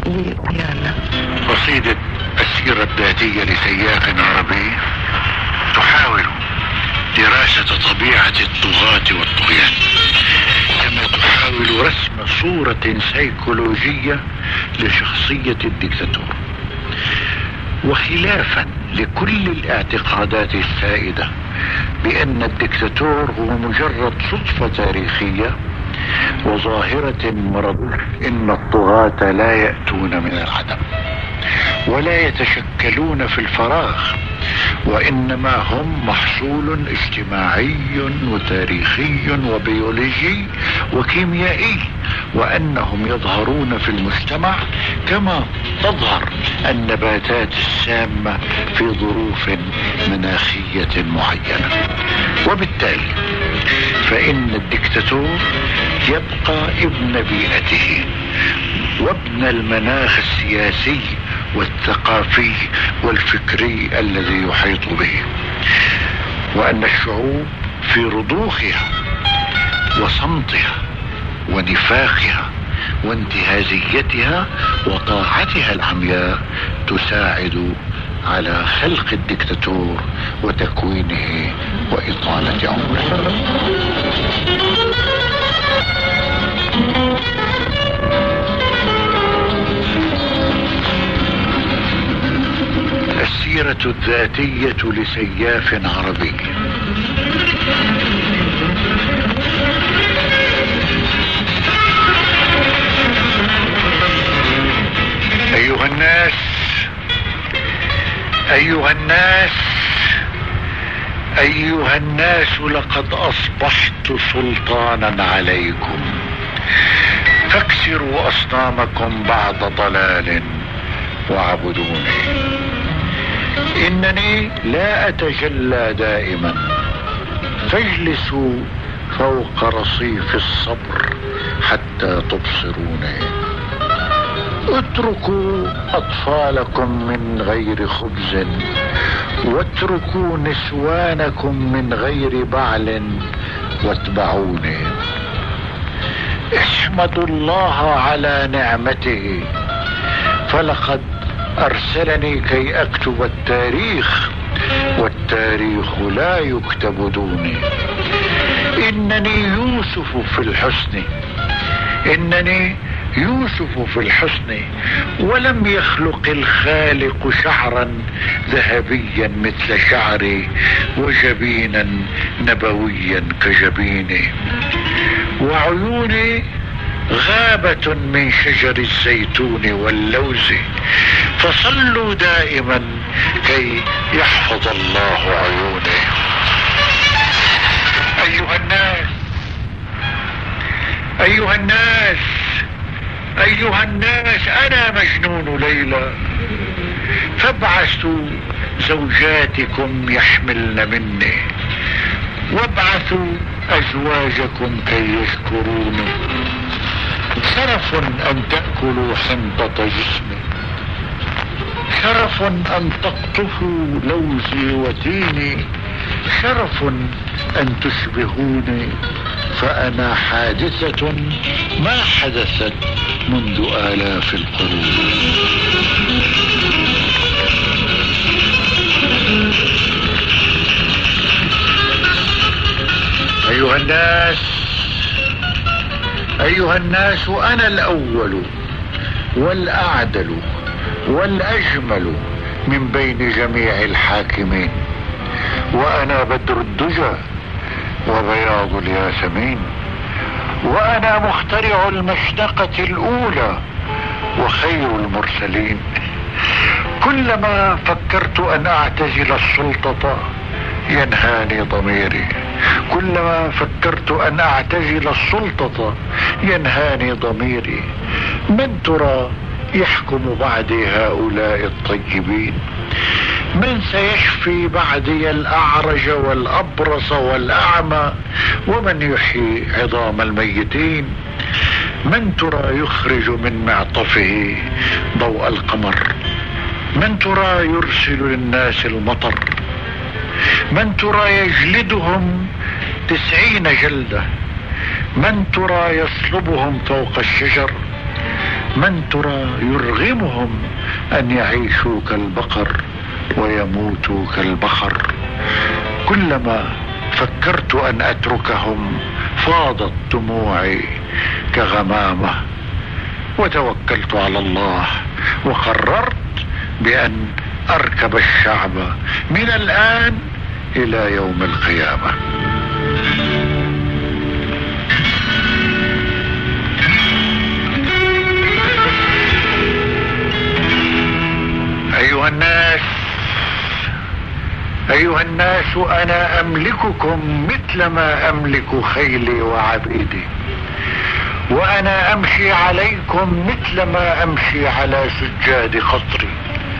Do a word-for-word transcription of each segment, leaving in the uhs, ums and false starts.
لأحيانا. قصيدة السيرة الذاتية لسياق عربي تحاول دراسة طبيعة الطغاة والطغيان، كما تحاول رسم صورة سيكولوجية لشخصية الدكتاتور. وخلافا لكل الاعتقادات السائدة بأن الدكتاتور هو مجرد صدفة تاريخية وظاهرة مرضية، إن الطغاة لا يأتون من العدم ولا يتشكلون في الفراغ، وإنما هم محصول اجتماعي وتاريخي وبيولوجي وكيميائي، وأنهم يظهرون في المجتمع كما تظهر النباتات السامة في ظروف مناخية معينة. وبالتالي فإن الدكتاتور يبقى ابن بيئته وابن المناخ السياسي والثقافي والفكري الذي يحيط به، وأن الشعوب في رضوخها وصمتها ونفاقها وانتهازيتها وطاعتها العمياء تساعد على خلق الدكتاتور وتكوينه وإطالة عمره. السيرة الذاتية لسياف عربي. أيها الناس أيها الناس أيها الناس لقد أصبحت سلطانا عليكم، فاكسروا أصنامكم بعد ضلال واعبدوني. إنني لا أتجلى دائما، فاجلسوا فوق رصيف الصبر حتى تبصروني. اتركوا أطفالكم من غير خبز، واتركوا نسوانكم من غير بعل، واتبعوني. احمدوا الله على نعمته، فلقد أرسلني كي أكتب التاريخ، والتاريخ لا يكتب دوني. إنني يوسف في الحسن إنني يوسف في الحسن ولم يخلق الخالق شعرا ذهبيا مثل شعري، وجبينا نبويا كجبيني، وعيوني غابة من شجر الزيتون واللوز، فصلوا دائما كي يحفظ الله عيوني. أيها الناس أيها الناس أيها الناس أنا مجنون ليلى، فابعثوا زوجاتكم يحملن مني، وابعثوا أزواجكم كي يشكروني. شرف أن تأكلوا حنطة جسمي، شرف أن تقطفوا لوزي وتيني، شرف أن تشبهوني، فأنا حادثة ما حدثت منذ آلاف القرون. أيها الناس أيها الناس أنا الأول والأعدل والأجمل من بين جميع الحاكمين، وأنا بدر الدجى وبياض الياسمين، وأنا مخترع المشنقة الأولى وخير المرسلين. كلما فكرت أن أعتزل السلطة ينهاني ضميري، كلما فكرت أن أعتزل السلطة ينهاني ضميري. من ترى يحكم بعدي هؤلاء الطيبين؟ من سيشفي بعدي الأعرج والأبرص والأعمى؟ ومن يحيي عظام الميتين؟ من ترى يخرج من معطفه ضوء القمر؟ من ترى يرسل للناس المطر؟ من ترى يجلدهم تسعين جلدة؟ من ترى يصلبهم فوق الشجر؟ من ترى يرغمهم أن يعيشوا كالبقر ويموتوا كالبخر؟ كلما فكرت أن أتركهم فاضت دموعي كغمامة، وتوكلت على الله وقررت بأن أركب الشعب من الآن إلى يوم القيامة. أيها الناس أيها الناس أنا أملككم مثلما أملك خيلي وعبيدي، وأنا أمشي عليكم مثلما أمشي على سجاد قصري،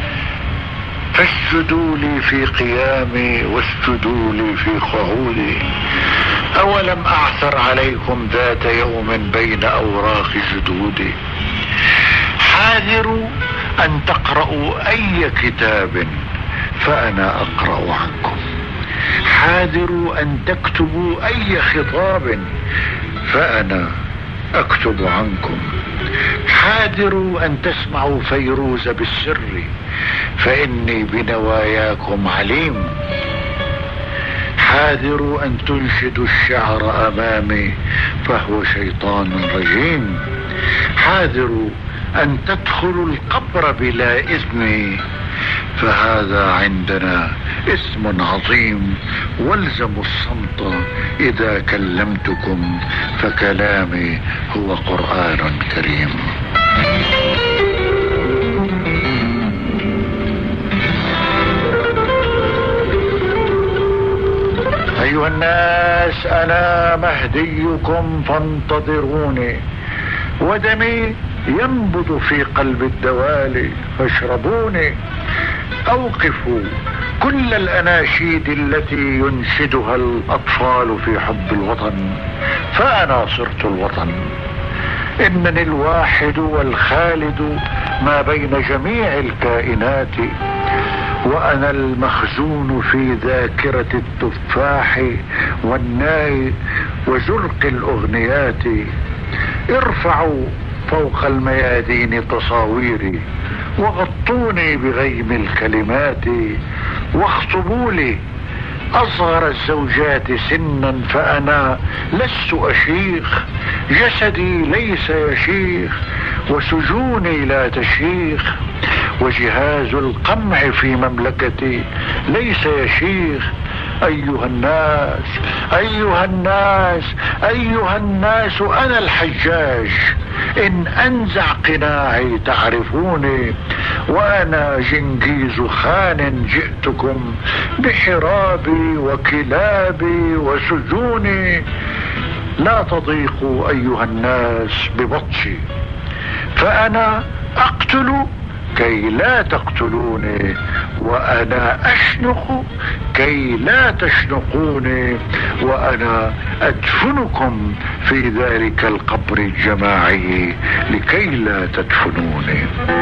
فاسجدوا لي في قيامي واسجدوا لي في قعودي. أولم أعثر عليكم ذات يوم بين أوراق جدودي؟ حاذروا أن تقرأوا أي كتاب فأنا أقرأ عنكم، حاذروا أن تكتبوا أي خطاب فأنا أكتب عنكم، حاذروا أن تسمعوا فيروز بالسر فإني بنواياكم عليم، حاذروا أن تنشدوا الشعر أمامي فهو شيطان رجيم، حاذروا أن تدخلوا القبر بلا إذن فهذا عندنا اسم عظيم، والزموا الصمت إذا كلمتكم فكلامي هو قرآن كريم. أيها الناس أنا مهديكم فانتظروني، ودمي ينبض في قلب الدوالي فاشربوني، أوقفوا كل الأناشيد التي ينشدها الأطفال في حب الوطن فأنا صرت الوطن، إنني الواحد والخالد ما بين جميع الكائنات، وأنا المخزون في ذاكرة التفاح والناي وزرق الأغنيات. ارفعوا فوق الميادين تصاويري وغطوني بغيم الكلمات، واخطبوا لي أصغر الزوجات سنا فأنا لست أشيخ، جسدي ليس يشيخ وسجوني لا تشيخ، وجهاز القمع في مملكتي ليس يشيخ. أيها الناس أيها الناس أيها الناس أنا الحجاج، إن أنزع قناعي تعرفوني، وأنا جنكيز خان جئتكم بحرابي وكلابي وسجوني. لا تضيقوا أيها الناس ببطشي، فأنا أقتل كي لا تقتلوني، وأنا أشنق كي لا تشنقوني، وأنا أدفنكم في ذلك القبر الجماعي لكي لا تدفنوني.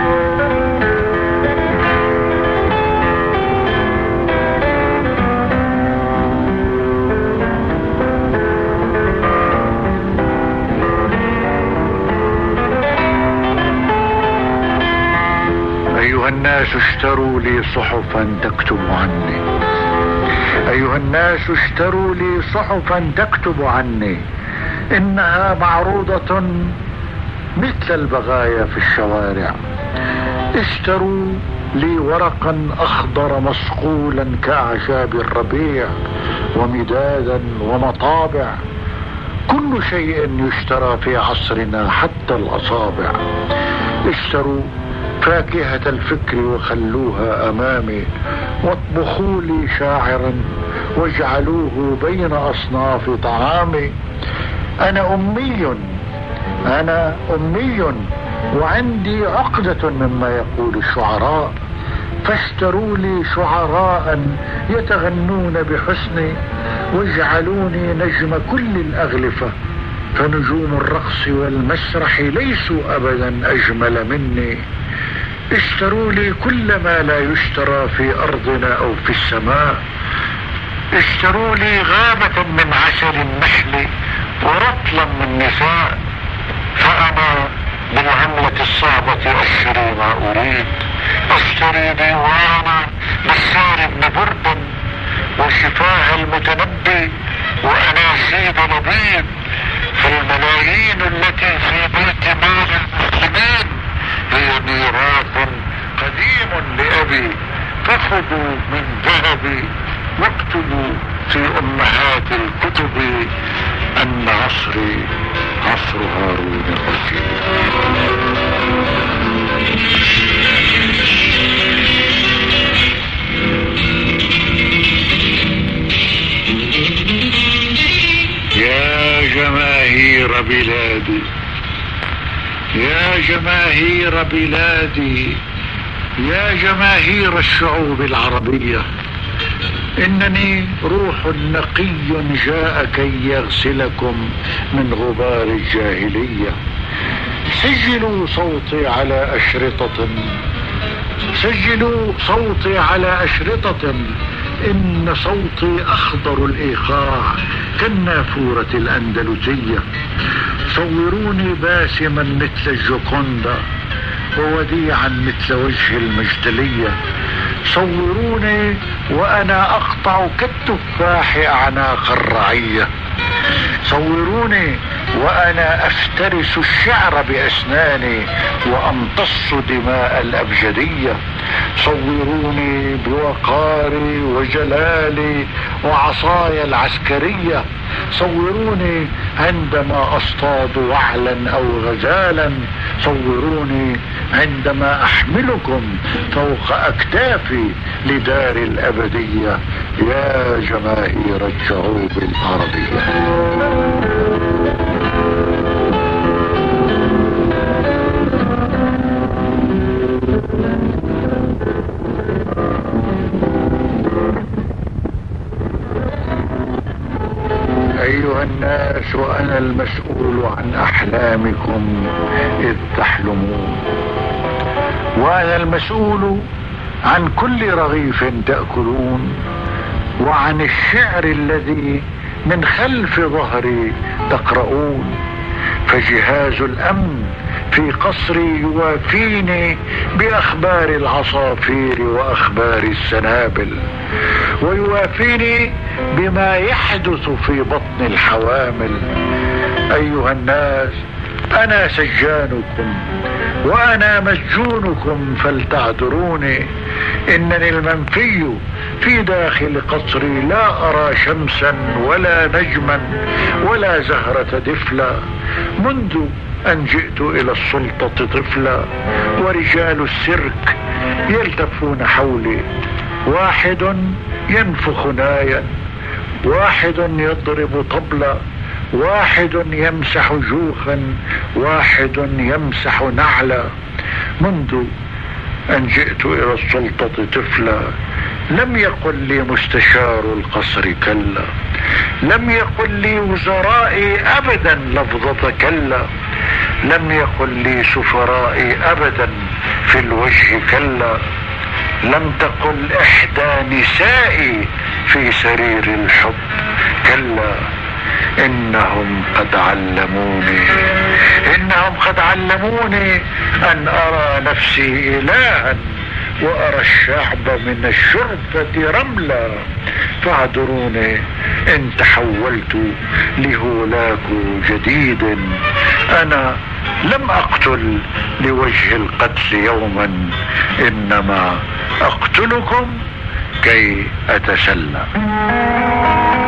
أيها الناس اشتروا لي صحفا تكتب عني، أيها الناس اشتروا لي صحفا تكتب عني، إنها معروضة مثل البغايا في الشوارع. اشتروا لي ورقا أخضر مصقولا كأعشاب الربيع، ومدادا ومطابع، كل شيء يشترى في عصرنا حتى الأصابع. اشتروا فاكهة الفكر وخلوها أمامي، واطبخوا لي شاعرا واجعلوه بين أصناف طعامي. أنا أمي أنا أمي وعندي عقدة مما يقول الشعراء، فاشتروا لي شعراء يتغنون بحسني، واجعلوني نجم كل الأغلفة، فنجوم الرقص والمسرح ليسوا أبدا أجمل مني. اشتروا لي كل ما لا يشترى في أرضنا أو في السماء، اشتروا لي غابة من عسل النحل ورطلا من نساء، فأنا بالعملة الصعبة اشتري ما اريد، اشتري ديوانا بشار بن برد وشفاه المتنبي واناشيد لبيب، فالملايين التي في بيت مال المسلمين هي ميراث قديم لأبي، فخذوا من ذهبي واكتبوا في أمهات الكتب أن عصري عصر هارون الرشيد. يا جماهير بلادي، يا جماهير بلادي، يا جماهير الشعوب العربية، إنني روح نقي جاء كي يغسلكم من غبار الجاهلية. سجلوا صوتي على أشرطة، سجلوا صوتي على أشرطة، إن صوتي أخضر الإيقاع كالنافورة الأندلسية. صوروني باسما مثل الجوكوندا ووديعا مثل وجه المجدلية. صوروني وأنا أقطع كالتفاح أعناق الرعية. صوروني وأنا أفترس الشعر بأسناني وأمتص دماء الأبجدية. صوروني بوقاري وجلالي وعصاي العسكرية. صوروني عندما أصطاد وعلا أو غزالا. صوروني عندما أحملكم فوق أكتافي لدار الأبدية يا جماهير الشعوب العربية. أيها الناس، وأنا المسؤول عن أحلامكم إذ تحلمون، وأنا المسؤول عن كل رغيف تأكلون، وعن الشعر الذي من خلف ظهري تقرؤون. فجهاز الأمن في قصري يوافيني بأخبار العصافير وأخبار السنابل، ويوافيني بما يحدث في بطن الحوامل. أيها الناس، أنا سجانكم وأنا مسجونكم فلتعذروني. إنني المنفي في داخل قصري، لا أرى شمسا ولا نجما ولا زهرة دفلة. منذ أن جئت إلى السلطة طفلا ورجال السيرك يلتفون حولي، واحد ينفخ نايا، واحد يضرب طبلا، واحد يمسح جوخا، واحد يمسح نعلا. منذ أن جئت إلى السلطة طفلا لم يقل لي مستشار القصر كلا، لم يقل لي وزرائي أبدا لفظة كلا، لم يقل لي سفرائي أبدا في الوجه كلا، لم تقل إحدى نسائي في سرير الحب كلا. إنهم قد علموني، إنهم قد علموني أن أرى نفسي إلها وأرى الشعب من الشرفة رملا. فاعذروني إن تحولت لهولاك جديد. أنا لم أقتل لوجه القتل يوما، إنما أقتلكم كي أتسلى.